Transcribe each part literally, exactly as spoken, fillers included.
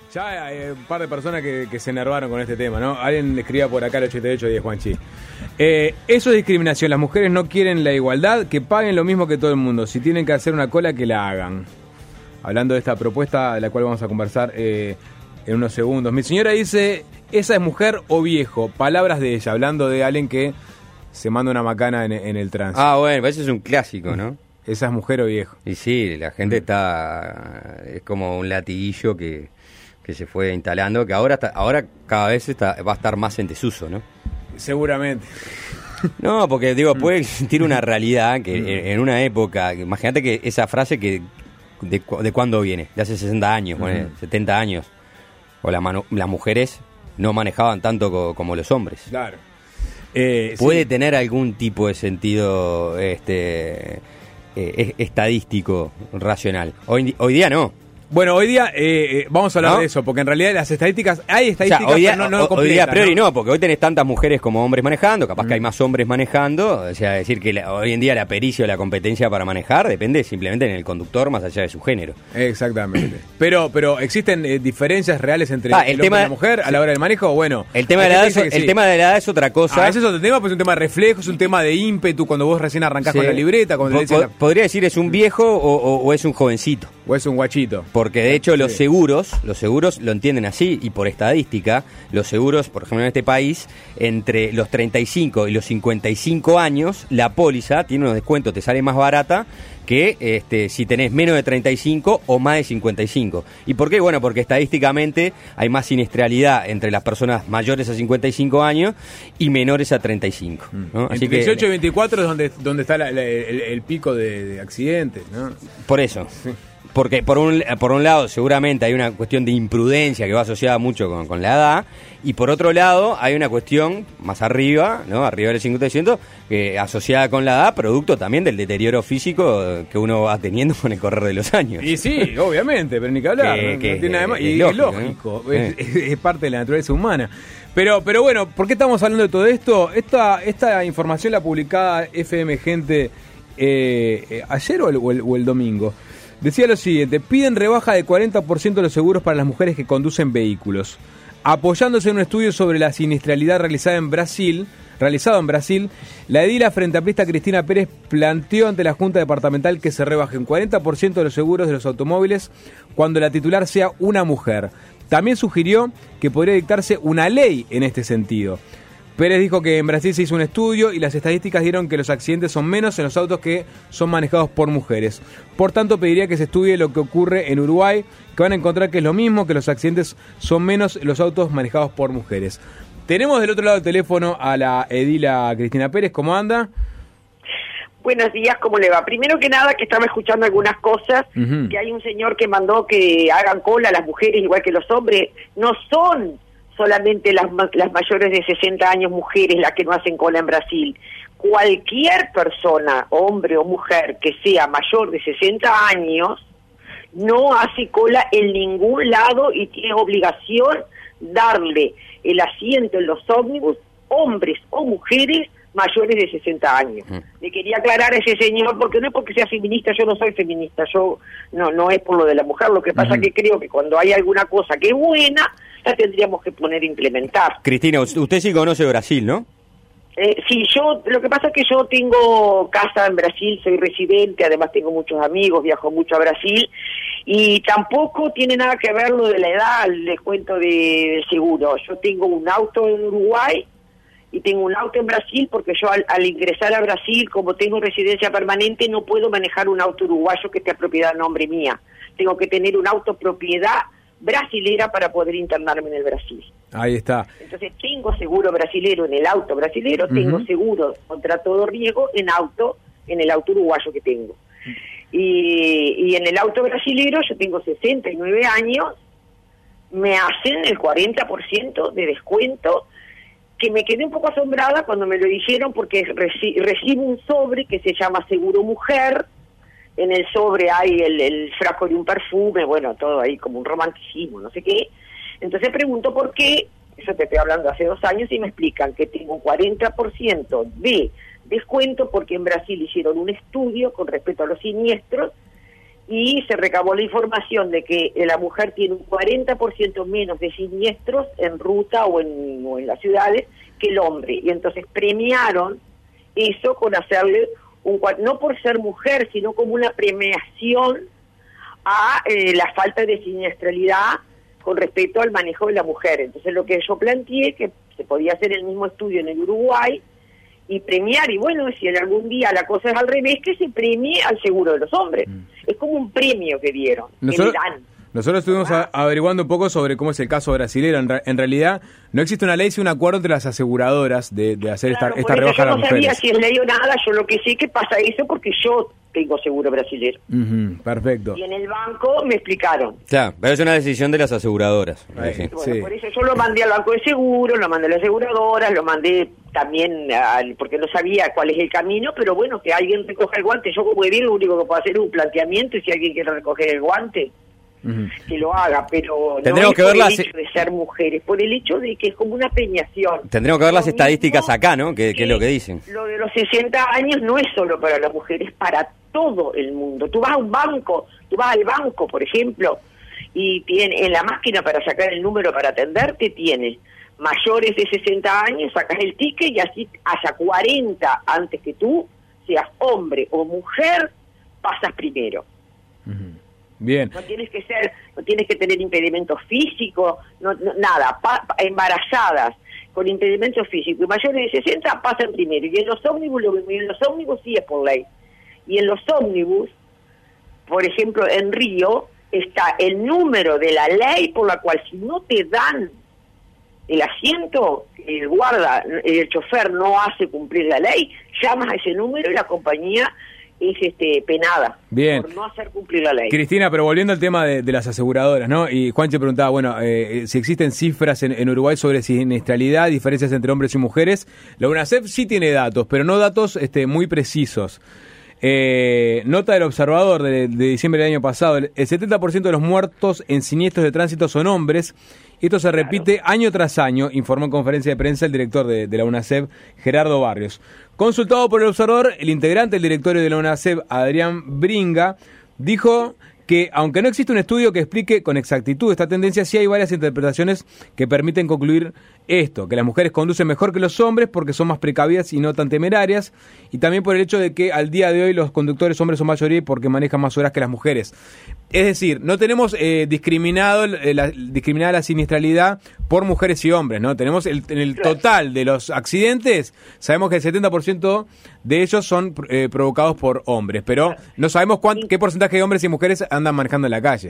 Ya hay eh, un par de personas que, que se enervaron con este tema, ¿no? Alguien le escribía por acá el ochenta y ocho diez, Juanchi. Eh, eso es discriminación. Las mujeres no quieren la igualdad, que paguen lo mismo que todo el mundo. Si tienen que hacer una cola, que la hagan. Hablando de esta propuesta, de la cual vamos a conversar eh, en unos segundos. Mi señora dice, ¿esa es mujer o viejo? Palabras de ella, hablando de alguien que se manda una macana en, en el tránsito. Ah, bueno, eso es un clásico, ¿no? ¿Esa es mujer o viejo? Y sí, la gente está... Es como un latiguillo que, que se fue instalando, que ahora está, ahora cada vez está, va a estar más en desuso, ¿no? Seguramente. No, porque digo, puede existir una realidad que en, en una época... Imagínate que esa frase que... ¿De, de cuándo viene? De hace sesenta años, bueno, setenta años. O la manu, las mujeres no manejaban tanto co, como los hombres. Claro. Eh, Puede sí. tener algún tipo de sentido este eh, estadístico, racional. Hoy, hoy día no. Bueno, hoy día eh, eh, vamos a hablar ¿No? de eso, porque en realidad las estadísticas, hay O estadísticas, sea, hoy día, pero no, no hoy completas, día a priori ¿no? no, porque hoy tenés tantas mujeres como hombres manejando, capaz Mm. que hay más hombres manejando, o sea, decir que la, hoy en día la pericia o la competencia para manejar depende simplemente en el conductor más allá de su género. Exactamente. Pero pero existen eh, diferencias reales entre Ah, el, el hombre tema- y la mujer a la hora del manejo. Bueno, El tema de hay la edad, gente es, que el sí. tema de la edad es otra cosa. Ah, ese es otro tema, pues es un tema de reflejo, es un tema de ímpetu cuando vos recién arrancás Sí. con la libreta, cuando Po- le dicen po- la- Podría decir es un viejo o, o- o es un jovencito. o es un guachito. Porque de hecho los Sí. seguros, los seguros lo entienden así, y por estadística, los seguros, por ejemplo en este país, entre los treinta y cinco y los cincuenta y cinco años, la póliza tiene unos descuentos, te sale más barata que este, si tenés menos de treinta y cinco o más de cincuenta y cinco. ¿Y por qué? Bueno, porque estadísticamente hay más siniestralidad entre las personas mayores a cincuenta y cinco años y menores a treinta y cinco, ¿no? Así Entre que, dieciocho y veinticuatro es donde, donde está la- la- el, el pico de, de accidentes, ¿no? por eso. Sí. Porque por un, por un lado seguramente hay una cuestión de imprudencia que va asociada mucho con, con la edad, y por otro lado hay una cuestión más arriba, ¿no? Arriba del cincuenta por ciento, que asociada con la edad, producto también del deterioro físico que uno va teniendo con el correr de los años. Y sí, obviamente, pero ni que hablar, Que- no, que no tiene nada de más. es Y es lógico, lógico, ¿no? es, es- es parte de la naturaleza humana. Pero pero bueno, ¿por qué estamos hablando de todo esto? Esta esta información la publicaba F M Gente eh, eh, ayer o el, o el- o el domingo. Decía lo siguiente: piden rebaja de cuarenta por ciento de los seguros para las mujeres que conducen vehículos. Apoyándose en un estudio sobre la siniestralidad realizada en Brasil, realizado en Brasil, la edila frente amplista Cristina Pérez planteó ante la Junta Departamental que se rebaje un cuarenta por ciento de los seguros de los automóviles cuando la titular sea una mujer. También sugirió que podría dictarse una ley en este sentido. Pérez dijo que en Brasil se hizo un estudio y las estadísticas dieron que los accidentes son menos en los autos que son manejados por mujeres. Por tanto, pediría que se estudie lo que ocurre en Uruguay, que van a encontrar que es lo mismo, que los accidentes son menos en los autos manejados por mujeres. Tenemos del otro lado del teléfono a la edila Cristina Pérez. ¿Cómo anda? Buenos días, ¿cómo le va? Primero que nada, que estaba escuchando algunas cosas, Ujú. que hay un señor que mandó que hagan cola a las mujeres igual que los hombres. No son solamente las, ma- las mayores de sesenta años mujeres las que no hacen cola en Brasil. Cualquier persona, hombre o mujer, que sea mayor de sesenta años, no hace cola en ningún lado y tiene obligación darle el asiento en los ómnibus, hombres o mujeres mayores de sesenta años. Mm. Le quería aclarar a ese señor, porque no es porque sea feminista, yo no soy feminista, yo no no es por lo de la mujer, lo que pasa Ujú. que creo que cuando hay alguna cosa que es buena, la tendríamos que poner a implementar. Cristina, usted sí conoce Brasil, ¿no? Eh, sí, yo, lo que pasa es que yo tengo casa en Brasil, soy residente, además tengo muchos amigos, viajo mucho a Brasil, y tampoco tiene nada que ver lo de la edad, les cuento de, del seguro. Yo tengo un auto en Uruguay y tengo un auto en Brasil, porque yo al, al ingresar a Brasil, como tengo residencia permanente, no puedo manejar un auto uruguayo que esté a propiedad a nombre mía. Tengo que tener un auto propiedad brasilera para poder internarme en el Brasil. Ahí está. Entonces tengo seguro brasilero en el auto brasilero, tengo Ujú. seguro contra todo riesgo en auto, en el auto uruguayo que tengo. Y, y en el auto brasilero yo tengo sesenta y nueve años, me hacen el cuarenta por ciento de descuento, que me quedé un poco asombrada cuando me lo dijeron, porque reci- recibo un sobre que se llama Seguro Mujer. En el sobre hay el, el frasco de un perfume, bueno, todo ahí como un romanticismo, no sé qué. Entonces pregunto por qué, eso te estoy hablando hace dos años, y me explican que tengo un cuarenta por ciento de descuento porque en Brasil hicieron un estudio con respecto a los siniestros y se recabó la información de que la mujer tiene un cuarenta por ciento menos de siniestros en ruta o en, o en las ciudades que el hombre, y entonces premiaron eso con hacerle un, no por ser mujer, sino como una premiación a eh, la falta de siniestralidad con respecto al manejo de la mujer. Entonces lo que yo planteé, que se podía hacer el mismo estudio en el Uruguay y premiar, y bueno, si en algún día la cosa es al revés, que se premie al seguro de los hombres. Mm. Es como un premio que dieron, nosotros, que le dan. Nosotros estuvimos a, averiguando un poco sobre cómo es el caso brasilero. En, en realidad no existe una ley, sino un acuerdo entre las aseguradoras de, de hacer claro, esta, esta rebaja a las mujeres. Yo no sabía si es ley o nada, yo lo que sé que pasa eso porque yo tengo seguro brasilero. Uh-huh, perfecto. Y en el banco me explicaron. Claro, pero es una decisión de las aseguradoras. Ahí, sí. Bueno, sí. por eso yo lo mandé al banco de seguros, lo mandé a las aseguradoras, lo mandé también, al, porque no sabía cuál es el camino, pero bueno, que alguien recoja el guante. Yo como bien lo único que puedo hacer es un planteamiento, y si alguien quiere recoger el guante, uh-huh, que lo haga, pero Tendremos no es que por ver el las... hecho de ser mujeres, por el hecho de que es como una premiación. Tendremos que ver lo las estadísticas mismo, acá, ¿no? Que, que es lo que dicen. Lo de los sesenta años no es solo para las mujeres, para todo el mundo. Tú vas a un banco, tú vas al banco, por ejemplo, y tiene en la máquina para sacar el número para atenderte, tiene mayores de sesenta años, sacas el ticket y así haya cuarenta antes que tú, seas hombre o mujer, pasas primero. Uh-huh. Bien. No tienes que ser, no tienes que tener impedimentos físicos, no, no, nada, pa, pa, embarazadas con impedimentos físicos y mayores de sesenta pasan primero. Y en los ómnibus, lo, en los ómnibus sí es por ley. Y en los ómnibus, por ejemplo, en Río, está el número de la ley por la cual si no te dan el asiento, el guarda, el chofer no hace cumplir la ley, llamas a ese número y la compañía es este penada. Bien. Por no hacer cumplir la ley. Cristina, pero volviendo al tema de, de las aseguradoras, ¿no? Y Juan te preguntaba, bueno, eh, si existen cifras en, en Uruguay sobre siniestralidad, diferencias entre hombres y mujeres. La UNACEF sí tiene datos, pero no datos este, muy precisos. Eh, nota del Observador de, de diciembre del año pasado, el setenta por ciento de los muertos en siniestros de tránsito son hombres. Esto se repite claro. año tras año, informó en conferencia de prensa el director de, de la UNACEF, Gerardo Barrios. Consultado por el Observador, el integrante del directorio de la UNACEF, Adrián Bringa, dijo que aunque no existe un estudio que explique con exactitud esta tendencia, sí hay varias interpretaciones que permiten concluir esto, que las mujeres conducen mejor que los hombres porque son más precavidas y no tan temerarias, y también por el hecho de que al día de hoy los conductores hombres son mayoría porque manejan más horas que las mujeres. Es decir, no tenemos eh, discriminado eh, la, discriminada la siniestralidad por mujeres y hombres, ¿no? Tenemos el, en el total de los accidentes, sabemos que el setenta por ciento de ellos son eh, provocados por hombres, pero no sabemos cuánto, qué porcentaje de hombres y mujeres andan manejando en la calle.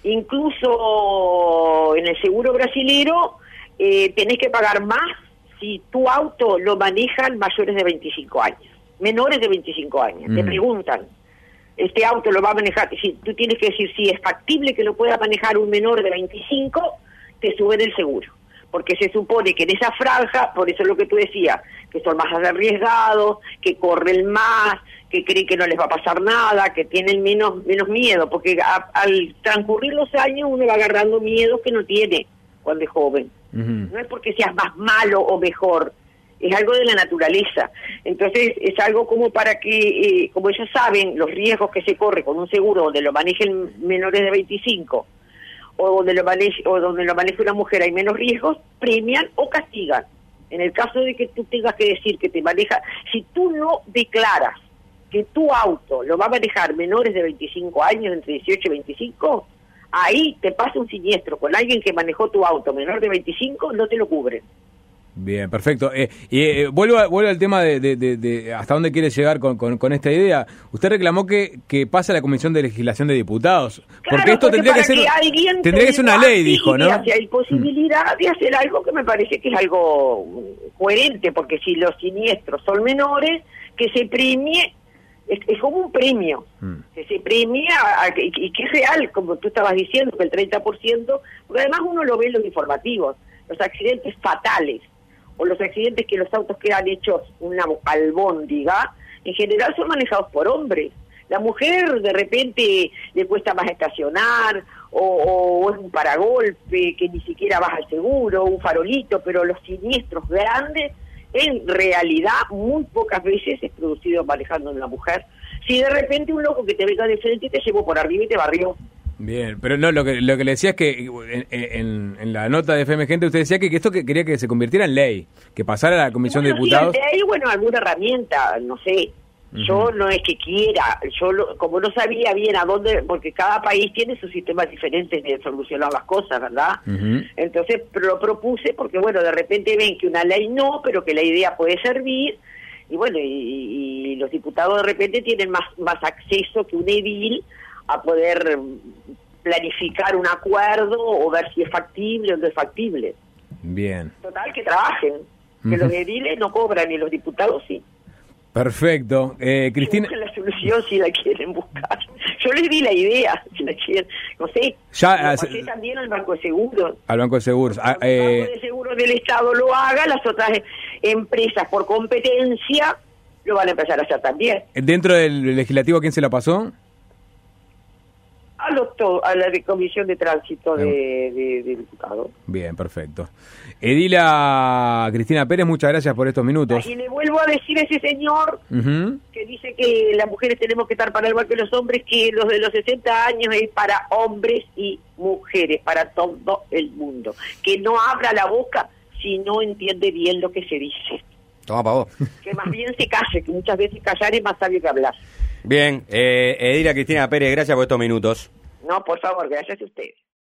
Incluso en el seguro brasilero eh, tenés que pagar más si tu auto lo manejan mayores de veinticinco años, menores de veinticinco años. Mm. Te preguntan, este auto lo va a manejar, si tú tienes que decir si es factible que lo pueda manejar un menor de veinticinco, te suben el seguro. Porque se supone que en esa franja, por eso es lo que tú decías, que son más arriesgados, que corren más, que creen que no les va a pasar nada, que tienen menos menos miedo, porque a, al transcurrir los años uno va agarrando miedos que no tiene cuando es joven. Uh-huh. No es porque seas más malo o mejor, es algo de la naturaleza. Entonces es algo como para que, eh, como ellos saben, los riesgos que se corre con un seguro donde lo manejen menores de veinticinco, o donde lo maneje, o donde lo maneje una mujer hay menos riesgos, premian o castigan. En el caso de que tú tengas que decir que te maneja, si tú no declaras que tu auto lo va a manejar menores de veinticinco años, entre dieciocho y veinticinco, ahí te pasa un siniestro con alguien que manejó tu auto menor de veinticinco, no te lo cubren. Bien, perfecto. Eh, y eh, vuelvo, a, vuelvo al tema de, de, de, de hasta dónde quiere llegar con, con, con esta idea. Usted reclamó que, que pase a la Comisión de Legislación de Diputados. Claro, porque esto porque tendría que ser que tendría que ser una ley, dijo, ¿no? Si hay posibilidad de hacer algo que me parece que es algo coherente, porque si los siniestros son menores, que se premie, es, es como un premio, mm. que se premia a, a, y, y que es real, como tú estabas diciendo, que el treinta por ciento, porque además uno lo ve en los informativos, los accidentes fatales, o los accidentes que los autos quedan hechos una albóndiga, en general son manejados por hombres. La mujer de repente le cuesta más estacionar, o, o es un paragolpe que ni siquiera vas al seguro, un farolito, pero los siniestros grandes, en realidad, muy pocas veces es producido manejando una mujer. Si de repente un loco que te venga de frente te llevó por arriba y te barrió. Bien, pero no, lo que lo que le decía es que en, en, en la nota de F M Gente usted decía que, que esto que quería que se convirtiera en ley, que pasara a la Comisión bueno, de Diputados. Sí, de ahí, bueno, alguna herramienta, no sé. Uh-huh. Yo no es que quiera, yo lo, como no sabía bien a dónde, porque cada país tiene sus sistemas diferentes de solucionar las cosas, ¿verdad? Uh-huh. Entonces lo propuse porque, bueno, de repente ven que una ley no, pero que la idea puede servir, y bueno, y, y los diputados de repente tienen más, más acceso que un edil a poder planificar un acuerdo o ver si es factible o no es factible. Bien. Total, que trabajen, que uh-huh. los ediles no cobran y los diputados sí. Perfecto. Eh, Cristina... Que busquen la solución si la quieren buscar. Yo les di la idea, si la quieren, no sé. Ya, lo pasé también al Banco de Seguros. Al Banco de Seguros. Ah, eh... El Banco de Seguros del Estado lo haga, las otras empresas por competencia lo van a empezar a hacer también. ¿Dentro del legislativo quién se la pasó? A, los to- a la de Comisión de Tránsito de, de, de Diputados. Bien, perfecto. Edila Cristina Pérez, muchas gracias por estos minutos. Y le vuelvo a decir a ese señor uh-huh. que dice que las mujeres tenemos que estar para igual que los hombres, que los de los sesenta años es para hombres y mujeres, para todo el mundo. Que no abra la boca si no entiende bien lo que se dice. Toma pa' vos. Que más bien se calle, que muchas veces callar es más sabio que hablar. Bien, eh, Edila Cristina Pérez, gracias por estos minutos. No, por favor, gracias a ustedes.